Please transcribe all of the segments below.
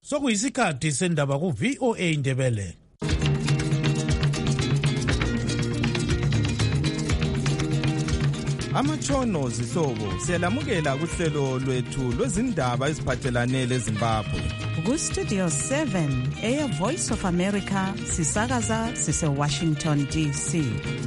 Sokuyisikhathi sendaba ku VOA Indebele. Amatshono zihlobo siyalamukela kuhlelo lwethu lwezindaba eziphathelane leZimbabwe. Ku-Studio 7 Air Voice of America sisakaza sise-Washington DC.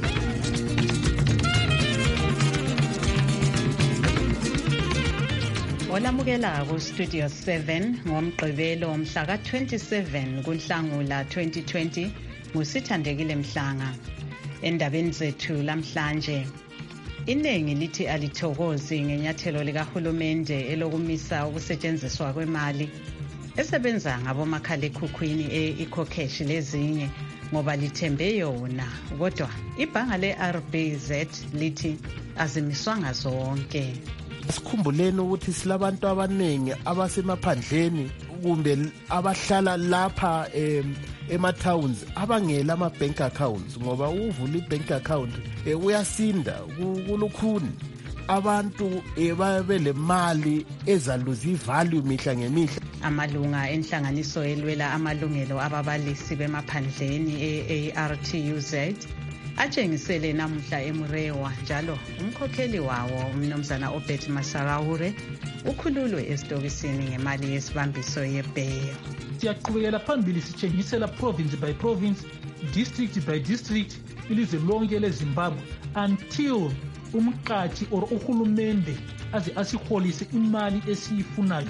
Olamukela ku-Studio 7 ngomgqibelo mhla ka-27 kuNhlangula 2020 nguSithandekile Mhlanga. Endabeni zethu lamhlanje, iningi lithi alithokozi ngenyathelo likahulumende elokumisa ukusetshenziswa kwemali esebenza ngabomakhalekhukhwini e-ecocash lezinye ngoba lithembe yona, kodwa ibhanga le-RBZ lithi azimiswanga zonke. Sikhumbuleni ukuthi silabantu abaningi abasemaphandleni kumbe abahlala lapha ema-towns abangela ama-bank accounts, ngoba uvula i-bank account uyasinda kulukhuni. Abantu babe le mali ezaluza ivalue mihla ngemihla. Amalunga enhlanganiso elwela amalungelo ababalisi bemaphandleni e-ARTUZ atshengisele namuhla eMurewa, njalo umkhokheli wawo umnumzana Obert Masarahure ukhululwe esitokisini ngemali yesibambiso yebeyo. Siyaqhubekela phambili sitshengisela province by province, district by district, ilizwe lonke leZimbabwe until umqathi or uhulumende aze asiholise imali esiyifunayo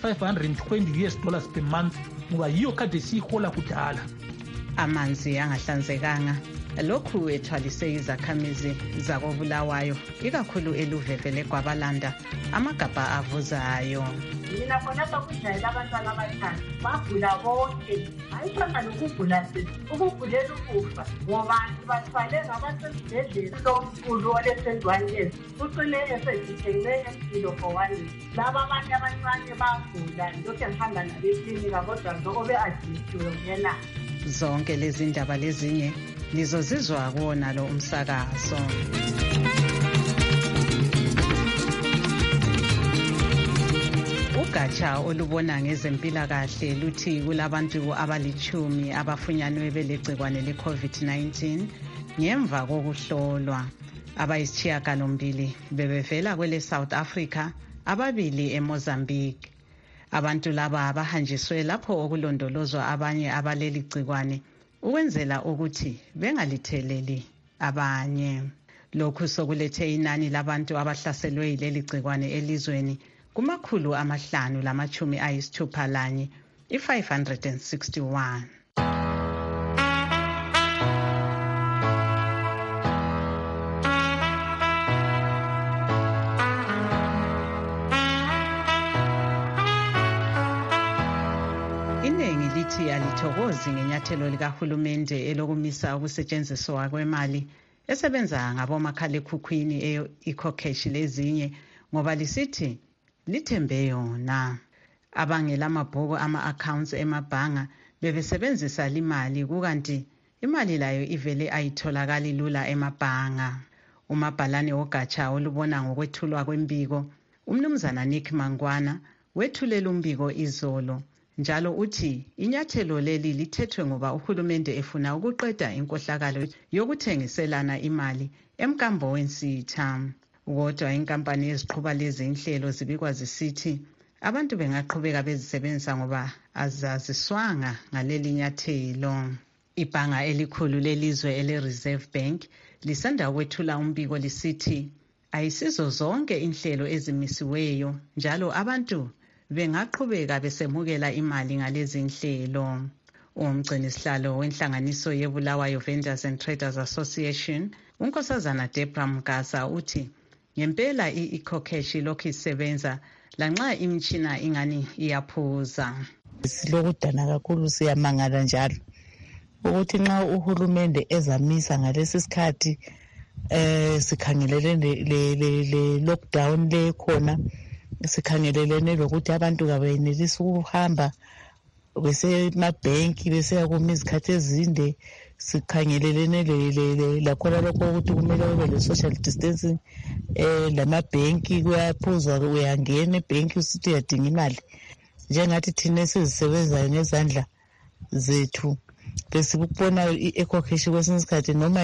$520 per month, ngoba yiyo kade siyihola kudala. Amanzi angahlanzekanga lokhu ethwalise izakhamizi zakobulawayo, ikakhulu eluvevele kwabalanda amagabha avuzayo. Mina khonapha kudlayela abantwana abathathu bagula bonke, ayithanda lokugula ukugulela ukufa ngoba bathwale ngabasesibhedlela somkhulu olesendwanyeni ucine esezithengele empilo for 1 year. Laba abanye abancane bagula lokhu ngihamba nabeklinika kodwa lokho be-admithiwe kuyena. Zonke lezi ndaba lezinye lizozizwa kuwona lo umsakazo. Ugatsha olubona ngezempilakahle luthi kulabantu abali-10 abafunyanwe belegcikwane le-COVID-19 ngemva kokuhlolwa. Abayisishiyagalombili bebevela kwele South Africa, 2 eMozambique. Abantu laba bahanjiswe lapho okulondolozwa abanye abaleli gcikwane ukwenzela ukuthi bengalitheleli abanye. Lokhu sokulethe inani labantu abahlaselwe yileli gcikwane elizweni kuma-561, 561. Iningi lithi alithokozi ngenyathelo likahulumende elokumisa ukusetshenziswa kwemali esebenza ngabomakhalekhukhwini e-ecocash lezinye ngoba lisithi lithembe yona. Abangela amabhuku ama-accounts emabhanga bebesebenzisa limali, kukanti imali layo ivele ayitholakali lula emabhanga. Umabhalane wogatsha olubona ngokwethulwa kwembiko, umnumzana Nick Mangwana, wethulela umbiko izolo, njalo uthi inyathelo leli lithethwe ngoba uhulumende efuna ukuqeda inkohlakalo yokuthengiselana imali emkambo wensitha. Kodwa inkampani eziqhuba lezi inhlelo zibikwa zisithi abantu bengaqhubeka bezisebenzisa ngoba azaziswanga ngaleli nyathelo. Ibhanga elikhulu lelizwe ele-Reserve Bank lisanda kwethula umbiko lisithi ayisizo zonke inhlelo ezimisiweyo, njalo abantu bengaqhubeka besemukela imali ngalezi inhlelo. Umgcinisihlalo wenhlanganiso yeBulawayo Vendors and Traders Association, unkosazana Deborah Mgasa, uthi ngempela i-ecocash lokhu isebenza lanxa imitshina ingani iyaphuza. Silokudana kakhulu, siyamangala njalo ukuthi nxa uhulumende ezamisa ngalesi sikhathi sikhangelele le lockdown le khona, sikhangelelene lokuthi abantu kabenelisi ukuhamba besemabhenki beseyakuma izikhathi ezinde, sikhangelelene lakhona lokho ukuthi kumele kube le-social distancing. Lamabhenki kuyaphuzwa, uyangena ebhenki usithi uyadinga imali, njengathi thina esizisebenzayo ngezandla zethu besibukubona i-eco-cash kwesinye isikhathi noma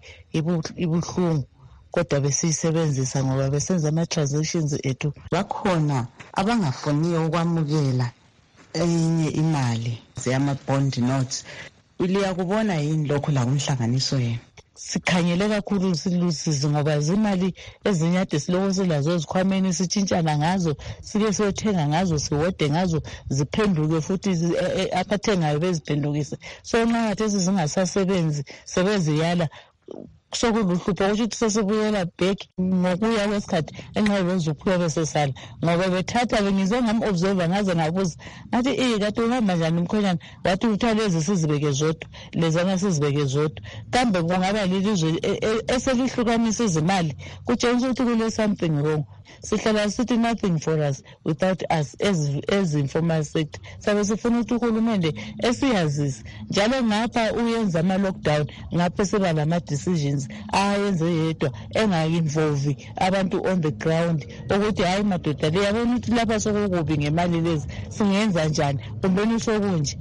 ibuhlungu kodwa besiyisebenzisa ngoba besenza ama-transactions ethu. Bakhona abangafuniyo ukwamukela enye imali zeyama-bond notes. Liyakubona yini lokho la kumhlanganiso yenu? Sikhangele kakhulu silusizi ngoba zimali ezinyade siloko silazo ezikhwameni sitshintshana ngazo, sike siyothenga ngazo, siwode ngazo, ziphenduke futhi abathengayo beziphendukise. So nxa ngathi zingasasebenzi sebeziyala sokuluhlupho kusho ukuthi sesibuyela back ngokuya kwesikhathi enxa bezukhuya besesala ngoba bethatha bengize ngam-observer ngaze ngabuza ngathi kade uhamba njani umkhonyana wathi uthiwa lezi sizibeke zodwa lezana sizibeke zodwa kambe kungaba lilizwe eselihlukanisa izimali kutshengisa ukuthi kule something wrong. Sihlala sithi nothing for us without us as informal sector. Sabe sifuna ukuthi uhulumende esiyazise njalo ngapha uyenza ama-lockdown ngapha seba lama-decisions ayenze yedwa engayi-involve abantu on the ground ukuthi hayi madoda liyabona ukuthi lapha sokukubi ngemali lezi singenza njani kumbeni sokunje.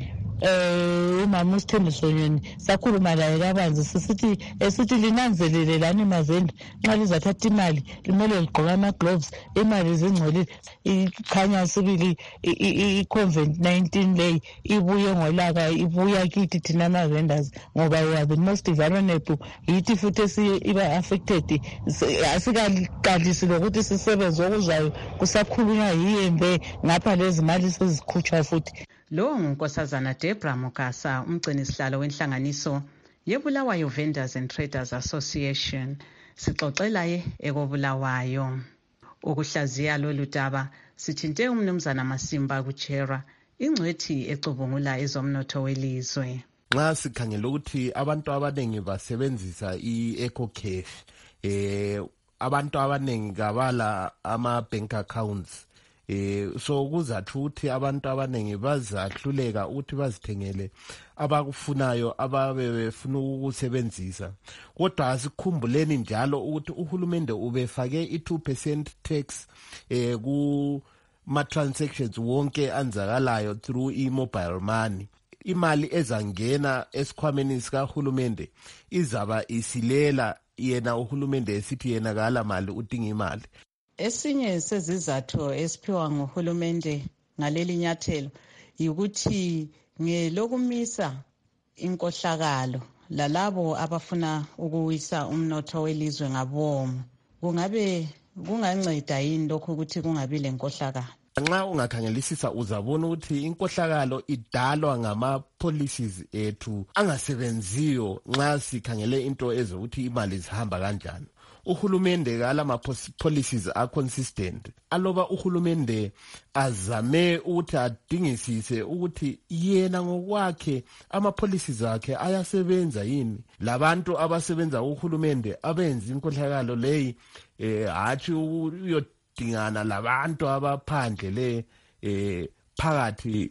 Umama uSithembu Sonyoni sakhuluma laye kabanzi sithi linanzelele lani emazweni nxa lizathatha imali limele ligqoka ama-gloves, imali zingcolile. Ikhanya sibili i-COVID-19 leyi ibuye ngolaka, ibuya kithi thina ama-vendors ngoba we are the most vulnerable. Yithi futhi iba-affected. Asikaqalisi lokuthi sisebenze okuzwayo kusakhulunywa yiyembe ngapha lezi mali sezikhutshwa futhi. Lo nguNkosazana Deborah Mukasa, umgcinisihlalo wenhlanganiso yeBulawayo Vendors and Traders Association. Sixoxela ekobulawayo. Ukuhlaziya lolu daba sithinte umnumzana Masimba kuChera, ingcwethi ecubungula ezomnotho welizwe. Nxa sikhangela ukuthi abantu abanengi basebenzisa i-eco-cash, abantu abanengi kabala ama-bank accounts. So kuzathi ukuthi abantu abanengi bazahluleka ukuthi bazithengele abakufunayo ababe befuna ukusebenzisa. Kodwa asikhumbuleni njalo ukuthi uhulumende ubefake i-2% tax kuma-transactions wonke anzakalayo through i-mobile money. Imali ezangena esikhwameni sikahulumende izaba isilela yena uhulumende esithi yena kala mali udinga imali. Esinye sezizathu esiphiwa nguhulumende ngaleli nyathelo yikuthi ngelokumisa inkohlakalo lalabo abafuna ukuwisa umnotho welizwe ngabomo. Kunganceda yini lokho ukuthi kungabi lenkohlakalo? Nxa ungakhangelisisa uzabona ukuthi inkohlakalo idalwa ngama-policies ethu angasebenziyo nxa sikhangele into ezokuthi imali zihamba kanjani. Uhulumende kalama policies are consistent. Aloba uhulumende azame ukuthi adingisise ukuthi yena ngokwakhe ama-policies akhe ayasebenza yini. Labantu abasebenza uhulumende abenza inkohlakalo leyi hathi uyodingana labantu abaphandle phakathi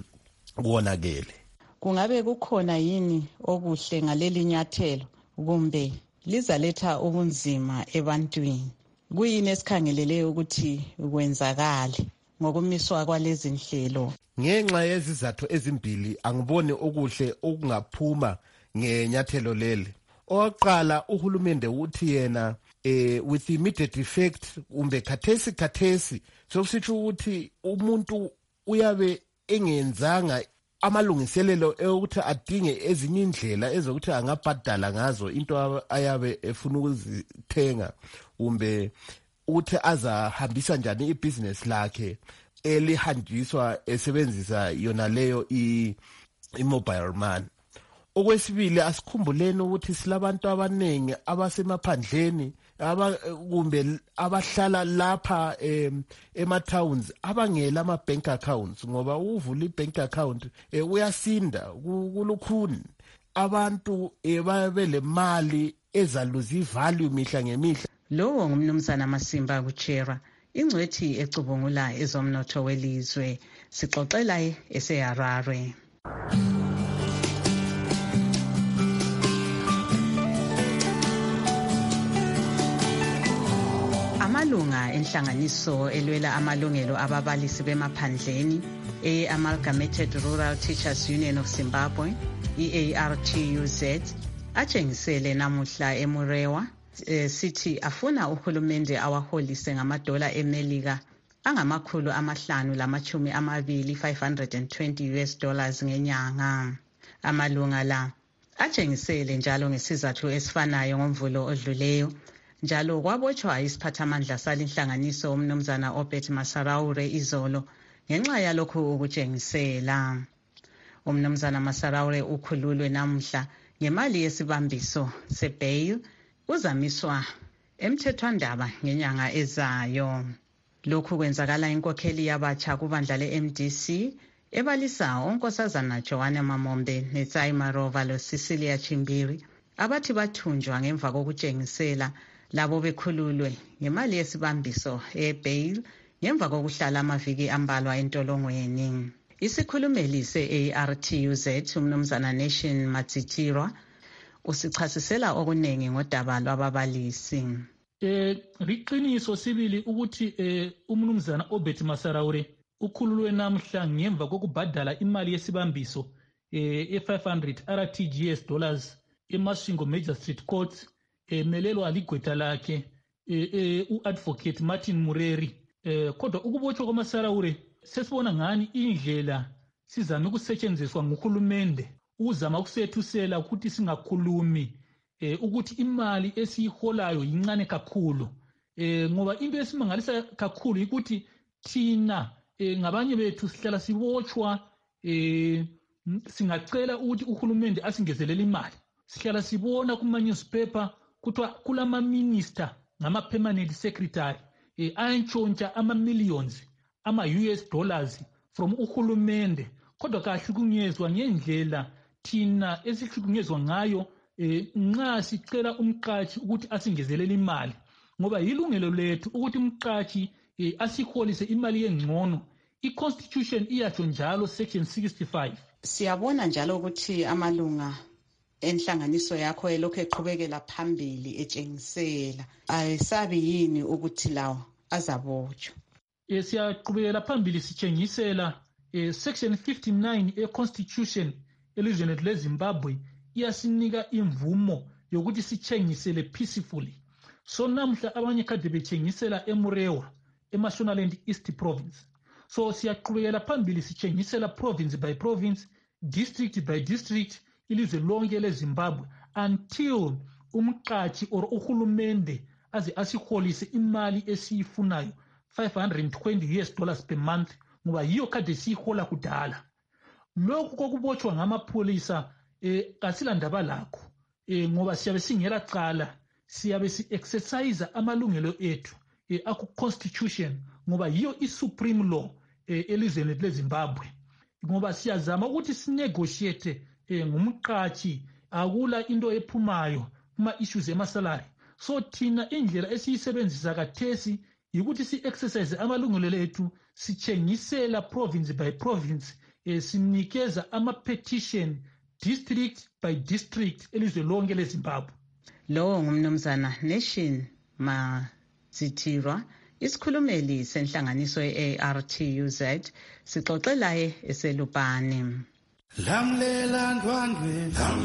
konakele. Kungabe kukhona yini okuhle ngaleli nyathelo kumbe lizaletha ubunzima ebantwini? Kuyini esikhangelele ukuthi kwenzakale ngokumiswa kwalezi nhlelo? Ngenxa yezizathu ezimbili angiboni okuhle okungaphuma ngenyathelo leli. Oqala uhulumende uthi yena with immediate effect kumbe khathesi sokusitsho ukuthi umuntu uyabe engenzanga amalungiselelo ukuthi adinge ezinye indlela ezokuthi angabhadala ngazo into ayabe efuna ukuzithenga kumbe uthi azahambisa njani ibhizinesi lakhe elihanjiswa esebenzisa yona leyo i-mobile money. Okwesibili asikhumbuleni ukuthi silabantu abanengi abasemaphandleni kumbe abahlala lapha ema-towns abangela ama-bank accounts ngoba uvula i-bank account uyasinda kulukhuni. Abantu babe le mali ezaluza ivalue mihla ngemihla. Lowo ngumnumzana Masimba kuChera, ingcwethi ecubungula ezomnotho welizwe. Sixoxela eseHarare. Amalunga enhlanganiso elwela amalungelo ababalisi bemaphandleni Amalgamated Rural Teachers Union of Zimbabwe, ARTUZ, atshengisele namuhla eMurewa sithi afuna uhulumende awaholise ngamadola eMelika $520 ngenyanga. Amalunga la atshengisele njalo ngesizathu esifanayo ngomvulo odluleyo, njalo kwabotshwa isiphathamandla salinhlanganiso umnumzana Obert Masaraure izolo ngenxa yalokhu ukutshengisela. Umnumzana Masaraure ukhululwe namuhla ngemali yesibambiso sebail, uzamiswa emthethwandaba ngenyanga ezayo. Lokhu kwenzakala inkokheli yabatsha kubandla le-MDC ebalisa onkosazana Joanna Mamombe neTsai Marova loCecilia Chimbiri abathi bathunjwa ngemva kokutshengisela labo bekhululwe ngemali yesibambiso ebail ngemva kokuhlala amaviki ambalwa entolongweni. Isikhulumeli se-ARTUZ umnumzana Nation Matsitirwa usichasisela okunengi ngodaba lwababalisi. Liqiniso sibili ukuthi umnumzana Obert Masaraure ukhululwe namhla ngemva kokubhadala imali yesibambiso e500 RTGS dollars eMasvingo Magistrate Court emelelwa ligqwetha lakhe uadvocate Martin Mureri. Kodwa ukubotshwa kwaMasaraure sesibona ngani indlela sizama ukusetshenziswa nguhulumende uzama ukusethusela ukuthi singakhulumi ukuthi imali esiyiholayo yincane kakhulu, ngoba into esimangalisa kakhulu ukuthi thina ngabanye bethu sihlala sibotshwa, singacela ukuthi uhulumende asingezelele imali. Sihlala sibona kuma-newspaper kuthiwa kulama-minister ngama-permanent secretary ayantshontsha ama-millions ama-US dollars from uhulumende, kodwa kahlukunyezwa ngendlela thina esihlukunyezwa ngayo nxa sicela umqatshi ukuthi asingezelele imali, ngoba yilungelo lethu ukuthi umqatshi asiholise imali engcono. I-Constitution iyatsho njalo section 65. Siyabona njalo ukuthi amalunga enhlanganiso yakho elokhu eqhubekela phambili etshengisela, ayisabi yini ukuthi lawo azabotshwa? Siyaqhubekela phambili sitshengisela. Section 59 e-Constitution elizweni leZimbabwe iyasinika imvumo yokuthi sitshengisele peacefully. So namhla abanye kade betshengisela eMurewa eMashonaland East Province. So siyaqhubekela phambili sitshengisela province by province, district by district, ilizwe lonke leZimbabwe until umqatshi or uhulumende aze asiholise imali esiyifunayo $520 per month, ngoba yiyo kade siyihola kudala. Lokhu kokubotshwa ngamapholisa kasilandaba lakho, ngoba siyabe singela cala, siyabe si-exercise amalungelo ethu aku-constitution, ngoba yiyo i-supreme law elizweni leZimbabwe, ngoba siyazama ukuthi sinegotiate ngumqatshi, akula into ephumayo kuma-issues emasalary. So thina indlela esiyisebenzisa kathesi yikuthi si-exercise amalungelo ethu, sitshengisela province by province, sinikeza ama-petition district by district elizwe lonke leZimbabwe. Lowo ngumnumzana Nation Matsitirwa, isikhulumeli senhlanganiso ye-ARTUZ, sixoxelaye eselupane. Lamlela ndwandwe,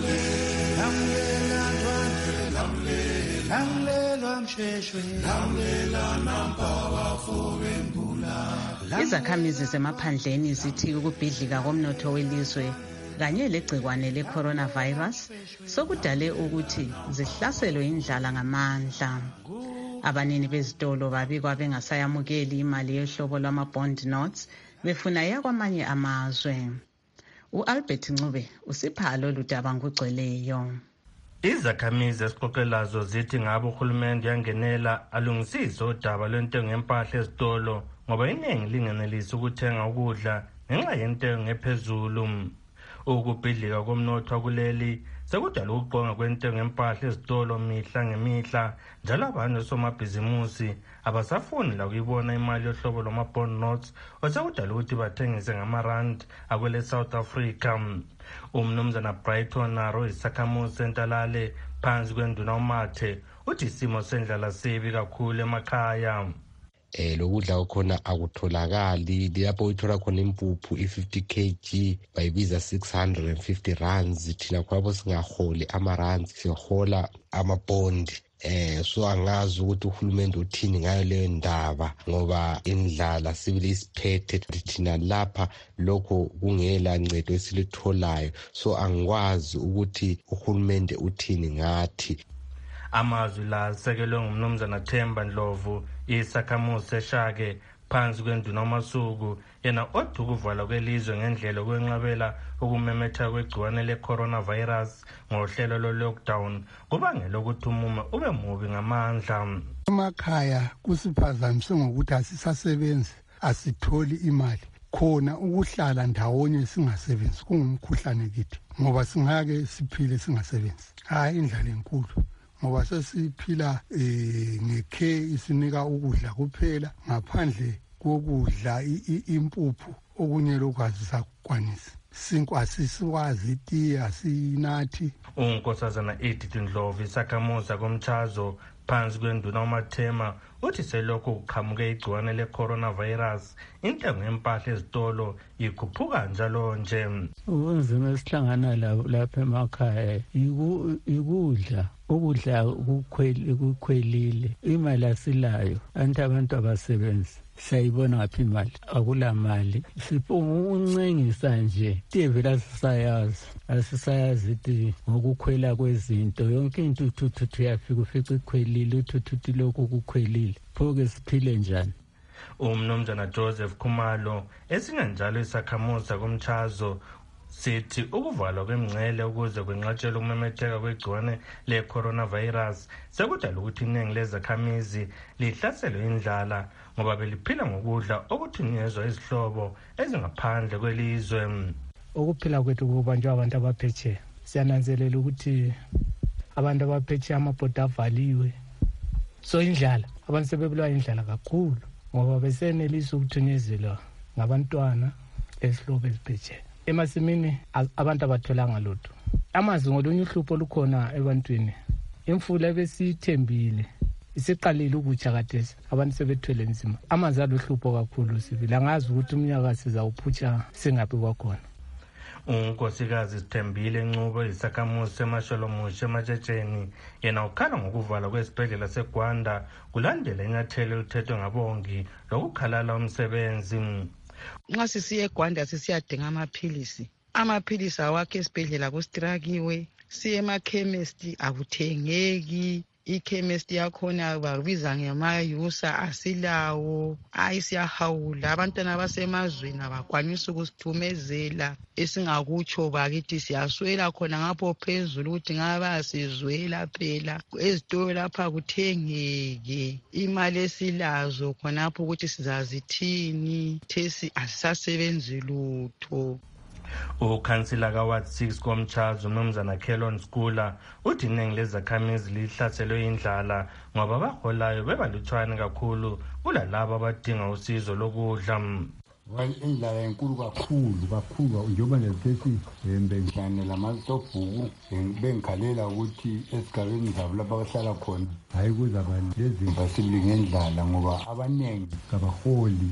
lamlela ndwandwe, lamlela msheshwe, lamlela nampawa fobembula. Izakhamizi zemaphandleni zithi ukubhidlika komnotho welizwe kanye legcikwane le-coronavirus sokudale ukuthi zihlaselwe indlala ngamandla. Abanini bezitolo babikwa bengasayamukeli imali yohlobo lwama-bond notes, befuna yakwamanye amazwe. U-Albert Ncube usipha lolu daba ngokugcweleyo. Izakhamizi esixoxelazo zithi ngabe uhulumende yangenela alungisize udaba lwentengo yempahla ezitolo, ngoba iningi lingenelisi ukuthenga ukudla ngenxa yentengo ephezulu. Ukubhidlika komnotho kuleli sekudala ukuqonga kwentengo yempahla ezitolo mihla ngemihla, njalo abantu somabhizimusi abasafuni la kuyibona imali yohlobo lwama-bond notes osekudala ukuthi bathengise ngamarand akwele South Africa. Umnumzana Brighton Naro isakhamuzi sentalale phansi kwenduna uMathe uthi isimo sendlala sibi kakhulu emakhaya. lokudla khona akutholakali. Lapho uyithola khona impuphu i-50 kg bayibiza 650 rands. Thina khonapho singaholi ama-rands, sihola amapondi. So angazi ukuthi uhulumende uthini ngayo leyo ndaba, ngoba indlala sibili isiphethe thina lapha, lokho kungela ncedo esilitholayo. So angikwazi ukuthi uhulumende uthini ngathi. Amazwi la sekelwe ngumnumzana Themba Ndlovu, isakhamuzi eShake, phansi kwenduna uMasuku, yena othi ukuvalwa kwelizwe ngendlela okwenqabela ukumemetheka kwegciwane le-coronavirus ngohlelo lo-lockdown kubangela ukuthi umumo ube mubi ngamandla. Emakhaya kusiphazamise ngokuthi asisasebenzi, asitholi imali. Khona ukuhlala ndawonye singasebenzi kungumkhuhlane kithi, ngoba singake siphile singasebenzi. Hayi indlala enkulu, ngoba sesiphila ngekhe isinika ukudla kuphela, ngaphandle kokudla impuphu okunye lokwazi sakwanisa. Sinkwa sisikwazi itiye asinathi. Unkosazana Edith Ndlovu, isakhamuzi komchazo phansi kwenduna uMathema, uthi selokhu kuqhamuke igciwane le-coronavirus intengo yempahla ezitolo ikhuphuka njalo nje. Ubunzima esihlangana lapha emakhaya ukudla kukhwelile, imali asilayo, abantu abasebenzi. Sayibona ngaphi imali? Akula mali. Uncenyisa nje. Tivela asisayazi ithi ngokukhwela kwezinto. Yonke into uthuthu yafika ufica ikhwelile, uthuthu lokhu kukhwelile. Phoke siphile njani? Umnumzana Joseph Khumalo, esingenjalo isakhamuzi komchazo, sithi ukuvalwa kwemngcele ukuze kwenqatshelwe ukumemetheka kwegciwane le-coronavirus sekudala ukuthi iningi lezakhamizi lihlaselwe indlala ngoba beliphila ngokudla okuthunyezwa izihlobo ezingaphandle kwelizwe. Ukuphila kwethu kubanjwa abantu abaphetsheya. Siyananzelela ukuthi abantu abaphetsheya amabhoda avaliwe. So indlala, abantu sebebulawa indlala kakhulu ngoba besenelisa ukuthunyezelwa ngabantwana esihlobo eziphetsheya. Emasimini abantu abatholanga lutho. Amanzi ngolunye uhlupho olukhona ebantwini. Imfula besithembile isiqalile ukutsha kathesi, abantu sebethwele nzima. Amanzi aluhlupho kakhulu sibili. Angazi ukuthi umnyaka sizawuphutsha singaphi kwakhona. Unkosikazi Sithembile Ncubo, isakhamuzi seMasholomushe eMatshetsheni, yena ukhala ngokuvalwa kwesibhedlela seGwanda kulandela inyathelo elithethwe ngabongi lokukhalala umsebenzi. Nxa sisiye eGwanda sisiyadinga amaphilisi awakho esibhedlela kustrakiwe, siye emakhemesti akuthengeki, ikhemesti yakhona babiza ngemayusa asilawo. Siyahawula, abantwana abasemazweni abakwanisa ukusithumezela. Esingakutsho bakithi siyaswela khona ngapho phezulu ukuthi ngaba sizwela phela. Ezitolo lapha kuthengeke, imali esilazo khonapho ukuthi sizazithini, thesi asisasebenzi lutho. Ukhansila kaWard 6 komchazo umnumzana Kelon Skula uthi iningi lezakhamizi lihlaselwe indlala ngoba abaholayo bebalutshwane kakhulu kulalabo abadinga usizo lokudla. Indlala enkulu kakhulu njengoba nesesi bengihlane lamasofhuku bengikhalela ukuthi esigabeni zabo lapha abahlala khona hayi kuzaba lezimba sibili ngendlala ngoba abaningi kabaholi.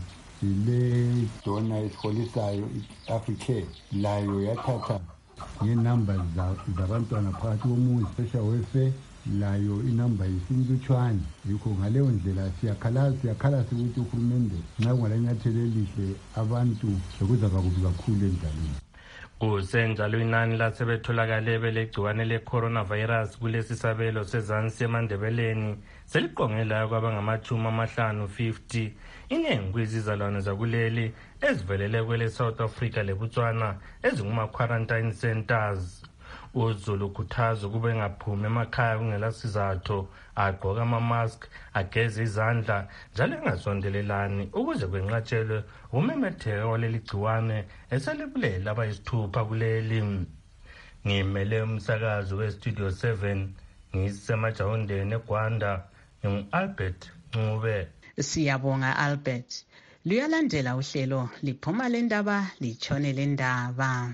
Le dona esiholisayo i-Africa layo yathatha ngenamba zabantwana phakathi komuzi special welfare, layo inamba yisilutshwane. Yikho ngaleyo ndlela siyakhala ukuthi uhulumende nxa kungalanyathelo elihle abantu bekuzaba kubi kakhulu endlaleni. Kusenjalo inani lasebetholakale belegciwane le-coronavirus kulesi sabelo sezansi eMandebeleni seliqongelayo kwabangama-50. Iningi kwizizalwane zakuleli ezivelele kwele South Africa leBotswana ezinguma-quarantine centers. uZulu ukhuthaza ukuba engaphumi emakhaya kungela sizathu, agqoke ama-mask, ageze izandla njalo engasondelelani ukuze kwenqatshelwe umemetheko waleli gciwane eselibulela abayisithupha kuleli. Ngimele umsakazi weStudio 7 ngisemajawundeni eGwanda, ngingu-Albert Ncube. Siyabonga Albert. Luyalandela uhlelo liphuma lendaba litshone lendaba.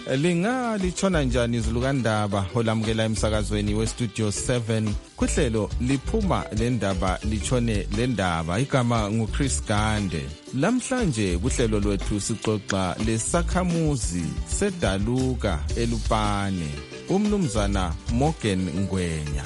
Litshona njani izulu kaNdaba olamukela emsakazweni westudio 7 kuhlelo liphuma lendaba litshone lendaba. Igama nguChris Gande. Lamhlanje kuhlelo lwethu sixoxa lesakhamuzi sedaluka eLupane, umnumzana Morgan Ngwenya.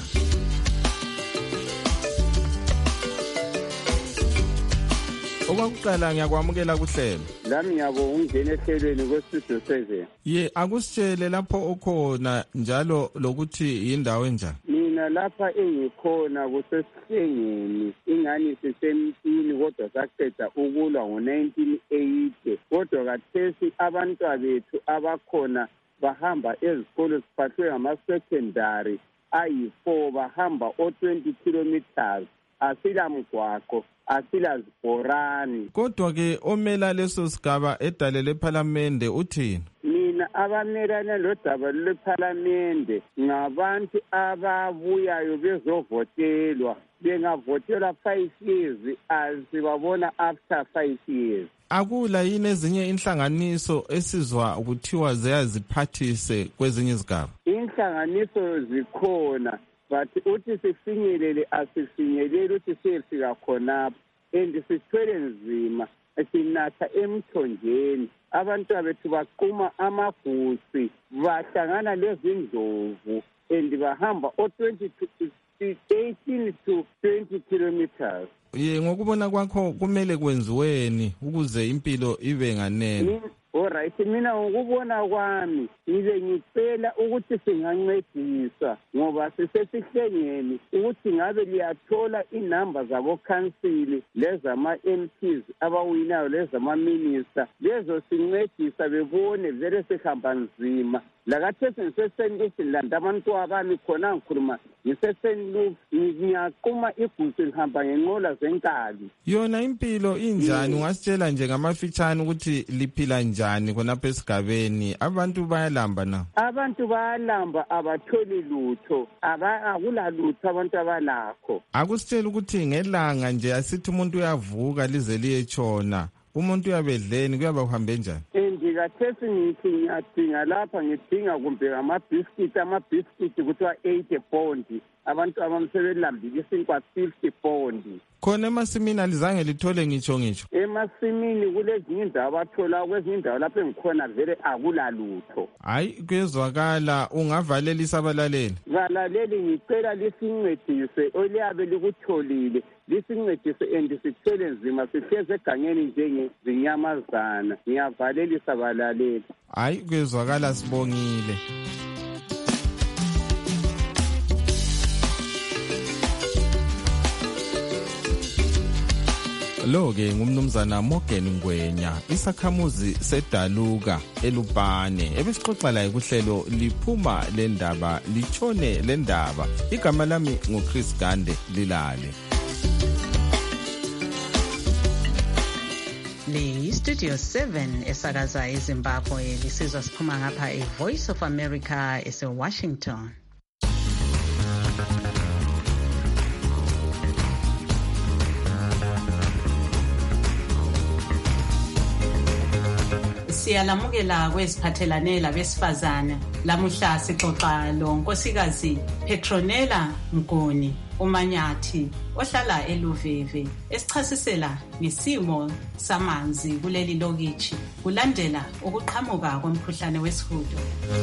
Okwakuqala ngiyakwamukela kuhlelo. Lami ngiyabonga ungene ehlelweni kwestudio 7. Ye, akusitshele lapho okhona njalo lokuthi yindawo enjani? Mina lapha engikhona kusesihlengeni, ingani sisempini kodwa saqeda ukulwa ngo-1980. Kodwa kathesi abantwana bethu abakhona bahamba ezikolo siphathwe ngama-secondary ayi-4 bahamba o-20 kilometers. Asila mgwaqo, asila zibhorani. Kodwa ke omela leso sigaba edale lephalamende uthini? Mina abamelana lodaba lephalamende ngabantu ababuyayo bezovotelwa. Bengavotelwa 5 years, asibabona after 5 years. Akula yini ezinye inhlanganiso esizwa ukuthiwa ziyaziphathise kwezinye izigaba? Inhlanganiso zikhona. But uthi sifinyelele asifinyelele uthi siyefika khonapho and sithwele nzima sinatha emthonjeni. Abantwana bethu baquma amagusi bahlangana lezindlovu and bahamba o-18 to 20 kilometers. Ye, ngokubona kwakho kumele kwenziweni ukuze impilo ibe nganene? Alright, mina ngokubona kwami ngibe ngicela ukuthi singancedisa ngoba sisesihlengeni ukuthi ngabe liyathola inamba zabo council lezama MPs abawinayo lezama minister lezo sincedisa bebone vele sihamba nzima. Lakathesi ngiseseni landa abantu abami khona ngikhuluma ngiseseni ngiyaquma igusi ngihamba ngenqola zenkali. Yona impilo injani ungasitshela nje ngamafitshane ukuthi liphila njani khonapha esigabeni? Abantu bayalamba na? Abantu bayalamba abatholi lutho, akula lutho abantu abalakho. Akusitshela ukuthi ngelanga nje asithi umuntu uyavuka lize liyetshona, umuntu uyabedleni kuyaba kuhambe njani? Ndikathesi ngithi ngiyadinga lapha ngidinga kumbe amabhiskiti kuthiwa 80 pondi. Abantu abamsebelambile isinkwa 50 pondi. Khona emasimini alizange lithole ngitsho? Emasimini kulezinye indawo abathola, kwezinye indawo lapho engikhona vele akula lutho. Hayi, kuyezwakala. Ungavalelisa abalaleli? Balaleli ngicela lisincedise oliyabe likutholile, lisincedise and sithwele nzima sihleze egangeni njengezinyamazana. Ngiyavalelisa balaleli. Hayi, kuyezwakala, sibongile. Lo-ke ngumnumzana Morgan Ngwenya, isakhamuzi sedaluka eLupane, ebesixoxa laye kuhlelo liphuma lendaba litshone lendaba. Igama lami nguChris Gande, lilale. Le Studio 7 esakaza eZimbabwe lisizwa siphuma ngapha eVoice of America ese-Washington. Siyalamukela kweziphathelane labesifazane. Lamuhla sixoxa lo Nkosikazi Petronella Mgoni uManyathi ohlala eLuveve esichasisela ngesimo samanzi kuleli lokitshi kulandela ukuqhamuka kwemkhuhlane wesihudo.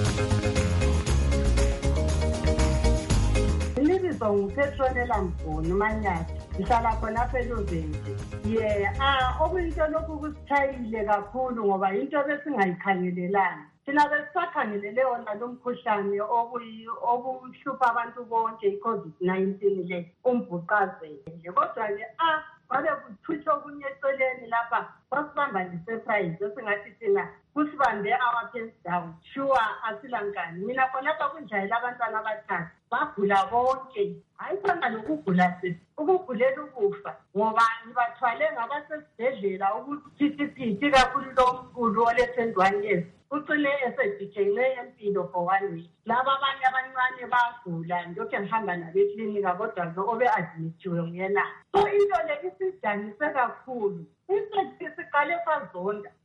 Petronella Mgoni uManyathi ngihlala khonapha eLuveve. Okuyinto lokhu kusithayile kakhulu ngoba into besingayikhangelelanga. Thina besisakhangelele yona lo mkhuhlane obuhlupha abantu bonke i-COVID-19 le umbhuqazele. Kodwa-ke ngabe kuthutha okunye eceleni lapha kwasibamba nge-surprise esingathi thina kusibambe our pants down. Sure asilankani. Mina khonapha kunjayela abantwana abathathu bagula bonke. Hayi khona lokugula ukugulela ukufa ngoba ngibathwale ngabasesibhedlela ukuthi kakhulu lo mkhulu ole-21 years ucine esedijele empilo for 1 week. Laba abanye abancane bagula ndokhe ngihamba nabo eklinika kodwa obe-admithiwe nguyena. So into le isidanise kakhulu. Isikhathi siqale sazonda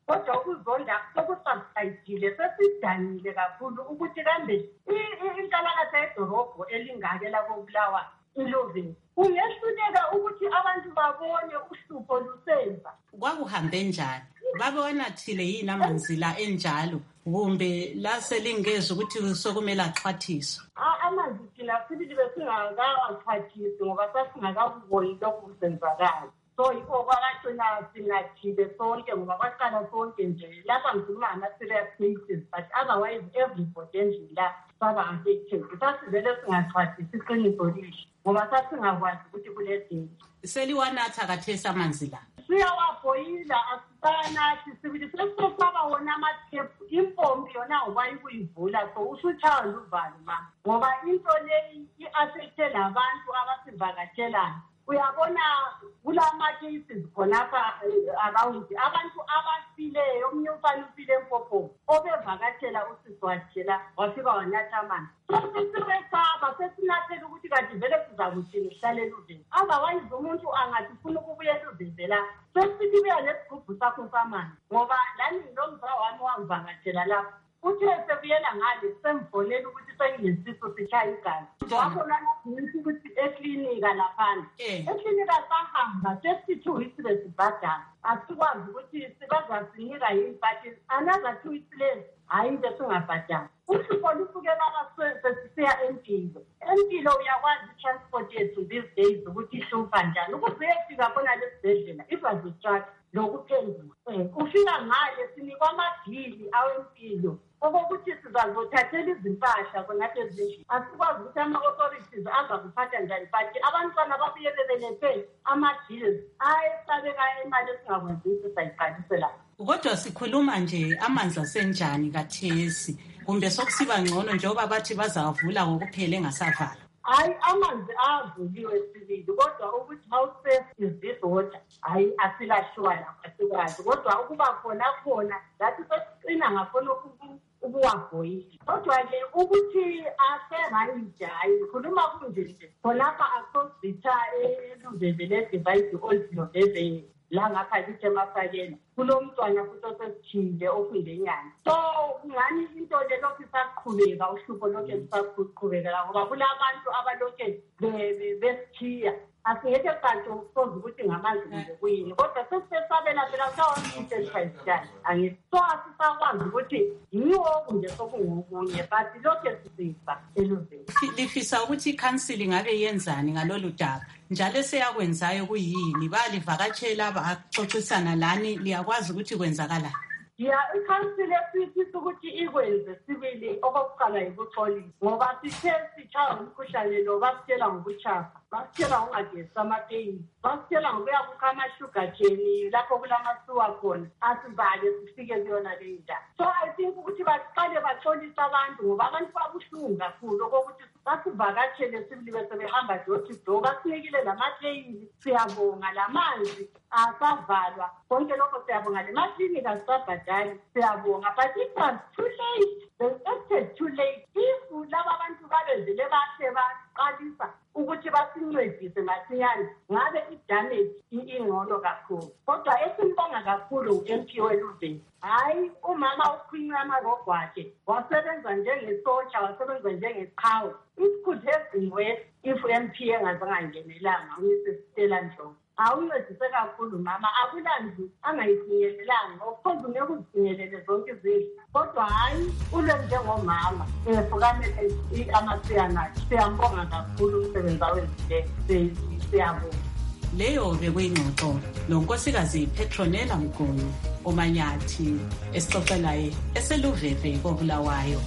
kodwa ukuzonda sokusubsidile sesidanile kakhulu ukuthi kambe inhlalakahle yedorobho elingake lakobulawa ilovini kungehluleka ukuthi abantu babone uhlupho lusenza. Kwakuhambe njani? Babona thile yini amanzila enjalo kumbe la selingeza ukuthi sokumele axhwathiswe? Amanzi thina sibili besingakawaxhwathisi ngoba sasingakakuboni lokhu kusenzakala. So yikho kwakaqina singathile sonke ngoba kwaqala sonke nje lapha ngikhuluma ngama-serious cases but otherwise everybody endlini la saba affected. Sasivele singaxhwathisi iqiniso lihle ngoba sasingakwazi ukuthi kuledeni. Seliwanatha kathesi amanzi la? Siyawabhoyila asibanathi sibili sesifaka wona amathephu impompi yona awayikuyivula so usutshaya luvalo ma ngoba into leyi i-affecte labantu abasivakatshelayo. Uyabona kulama-cases khonapha around abantu abafileyo omunye umfana ufile empopho obevakatshela usisi wakhe la wafika wanatha amanzi. Sesibesaba sesinathela ukuthi kanti vele sizakuthini sihlale eluveni. Otherwise umuntu angathi ufuna ukubuya eluveni la sesithi buya lesigubhu sakho samanzi ngoba lani nomza wami wangivakatshela lapho. Uthe sebuyela ngale semfonela ukuthi sengiyisiso sishaya igazi. Wakhona ukuthi ukuthi eklinika laphana. Eklinika sahamba sesithi uyisile sibhadala. Asikwazi ukuthi sibazasinika yini but another 2 weeks later hayi nje singabhadala. Uhlupho lusuke sesiya empilo. Empilo uyakwazi transport yethu these days ukuthi ihlupha njani. Ukuze uyefika khona lesibhedlela it was a struggle lokuphendula. Ufika ngale sinikwa amabhili awempilo. Okokuthi sizazothathela izimpahla khonapha ezindlini. Asikwazi ukuthi ama-authorities azakuphatha njani but abantwana babuyelelethe ama-bills ayesabeka imali esingakwazi sayiqalisela. Kodwa sikhuluma nje amanzi asenjani kathesi kumbe sokusiba ngcono njengoba bathi bazavula ngokuphela engasavala? Hayi amanzi avuliwe sibili kodwa ukuthi how safe is this water hayi asilashwa lapha asikwazi kodwa ukuba khona lathi sesiqina ngafuna ukuwabhoyila. Kodwa-ke ukuthi aserayidi hayi khuluma kunje nje khonapha akhosbitha eluveve le-divide oldiloveve la ngapha kithi emasakeni kulo mntwana futhi osesithile ofundenyana. So ngani into le lokhu isaqhubeka uhlupho lokhu lisaqhubekela ngoba kulabantu abalokhu besithiya. Asingeke kanti ukusoza ukuthi ngamanzi nje kuyini kodwa sesisabela phela sawoninteshayisiyani angithi so asisakwazi ukuthi yiwo nje sokungokunye but lokhu sisisa eluveni. Lifisa ukuthi i-council ngabe yenzani ngalolu daba njalo seyakwenzayo kuyini balivakatshela baxoxisana lani liyakwazi ukuthi kwenzakala? I-council esifisa ukuthi ikwenze sibili okokuqala yikuxolisa ngoba sithe sitshaya umkhuhlane lo basitshela ngokuchafa basitshela ngokungagesi amateyi basitshela ngokuya kukha ama-sugar cane lapho kulamasuwa khona asivale sifike kuyona le ndaba. So I think ukuthi baqale baxolisa abantu ngoba abantu babuhlungu kakhulu okokuthi basivakatshele sibili bese behamba door to door basinikile lamateyi siyabonga lamanzi asavalwa konke lokho siyabonga le maklinika asisabhadali siyabonga but it was too late. They acted too late. If laba abantu babezile bahle baqalisa ukuthi basincedise masinyane ngabe i-damage ingcono kakhulu kodwa esimbonga kakhulu u-MP weluveni hayi umama ukhwinywe amarogo akhe wasebenza njengesotsha wasebenza njengeqhawe. It could have been worse if MP engazangangenelanga uMrs Ndlovu. Awuncedise kakhulu mama akulandlu angayifinyelelanga of course ungeke uzifinyelele zonke izindlu kodwa hayi ule njengomama efukamele amasiyana akhe. Siyambonga kakhulu umsebenzi awenzileyo siyabonga. Leyo bekuyingxoxo nonkosikazi Petronella Mguni uManyathi esixoxelayo eseluveve koBulawayo.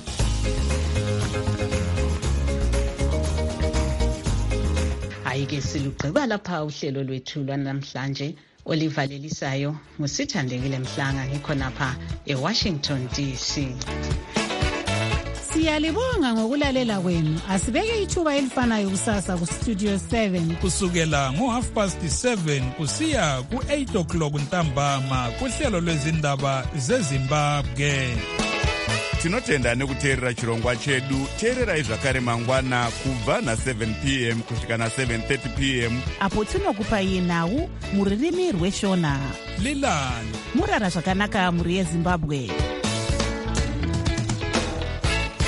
Ayike silugqiba lapha uhlelo lwethu lwanamhlanje olivalelisayo ngusithandekile Mhlanga ngikhonapha eWashington DC. Siyalibonga ngokulalela kwenu. Asibeke ithuba elifanayo kusasa ku Studio 7 kusukela ngo7:30 kusiya ku8:00 ntambama kuhlelo lwezindaba zeZimbabwe. Tinotenda nekuteerera chirongwa chedu. Teererai zvakare mangwana kubva na7 p.m. kusvika na7:30 p.m. apo tinokupai nhau muririmi rweshona. lilala murara zvakanaka mhuri yezimbabwe.